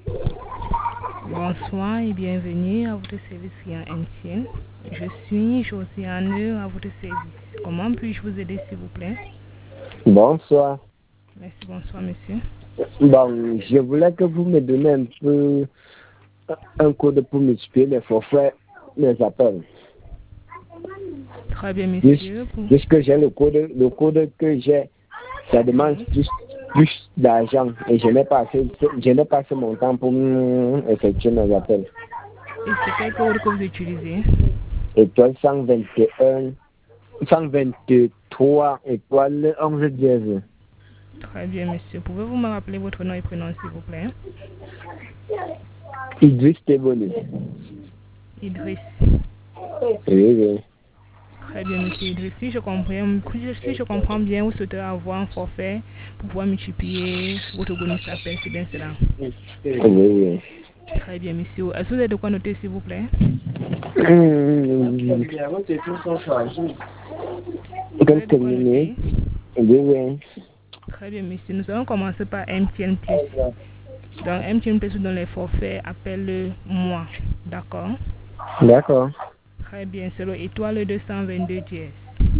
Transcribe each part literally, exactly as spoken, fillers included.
Bonsoir et bienvenue à votre service client M T N. Je suis Josiane à votre service. Comment puis-je vous aider, s'il vous plaît? Bonsoir. Merci, bonsoir, monsieur. Bon, je voulais que vous me donniez un peu un code pour multiplier les forfaits, mes appels. Très bien, monsieur. Puisque j'ai le code, le code que j'ai, ça demande plus, plus d'argent et je n'ai pas assez, je n'ai pas assez mon temps pour effectuer mes appels. Et c'est quel code que vous utilisez? Étoile cent vingt et un, cent vingt-trois, étoile onze dièse. Très bien, monsieur. Pouvez-vous me rappeler votre nom et prénom, s'il vous plaît? Idriss Teboni. Idriss. Oui, oui. Très bien, monsieur Idriss. Si je comprends, si je comprends bien, vous souhaitez avoir un forfait pour pouvoir multiplier votre bonus appel, c'est bien cela? Oui, oui. Très bien, monsieur. Est-ce que vous avez de quoi noter, s'il vous plaît? Quelques minutes. Oui, oui. Très bien, monsieur. Nous allons commencer par M T N plus. Donc, M T N plus vous donne les forfaits, appelle-moi. D'accord? D'accord. Très bien, c'est le étoile deux cent vingt-deux dièse.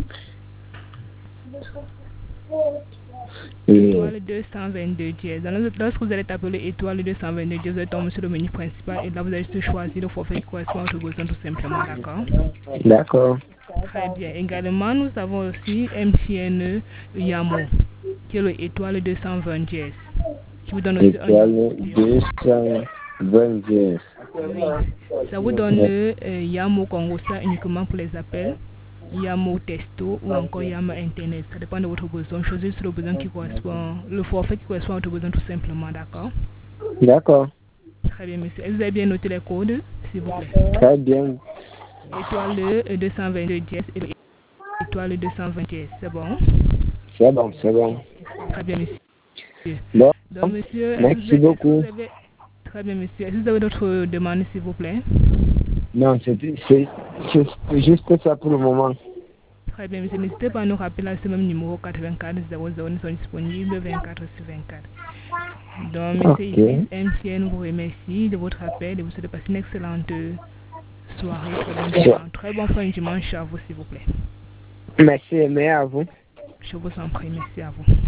Étoile deux cent vingt-deux dièse. Lorsque vous allez taper l'étoile deux cent vingt-deux dièse, vous allez tomber sur le menu principal et là vous allez choisir le forfait qui correspond à votre besoin tout simplement, d'accord? D'accord. Très bien. Également, nous avons aussi M T N Yamo, qui est le étoile deux cent vingt dièse. Qui vous donne aussi étoile deux cent vingt dièse. Oui. Ça vous donne euh, Yamo Congo, ça uniquement pour les appels. Yamo Testo ou encore Yamo Internet. Ça dépend de votre besoin. Choisissez le besoin qui correspond, le forfait qui correspond à votre besoin tout simplement, d'accord? D'accord. Très bien, monsieur. Est-ce que vous avez bien noté les codes, s'il vous plaît? Très bien. Étoile deux cent vingt-deux dièse et étoile deux cent vingt dièse, c'est bon? C'est bon, c'est bon. Très bien, monsieur. Bon, Donc, monsieur, merci beaucoup. Vous avez... Très bien, monsieur. Est-ce que vous avez d'autres demandes, s'il vous plaît? Non, c'est juste ça pour le moment. Très bien, monsieur. N'hésitez pas à nous rappeler à ce même numéro quatre-vingt-quatre zéro zéro. Nous sommes disponibles vingt-quatre sur vingt-quatre. Donc, monsieur Idriss, M T N vous remercie de votre appel et vous souhaite passer une excellente soirée. Très bon dimanche. Très bon fin de dimanche à vous, s'il vous plaît. Merci, mais à vous. Je vous en prie, merci à vous.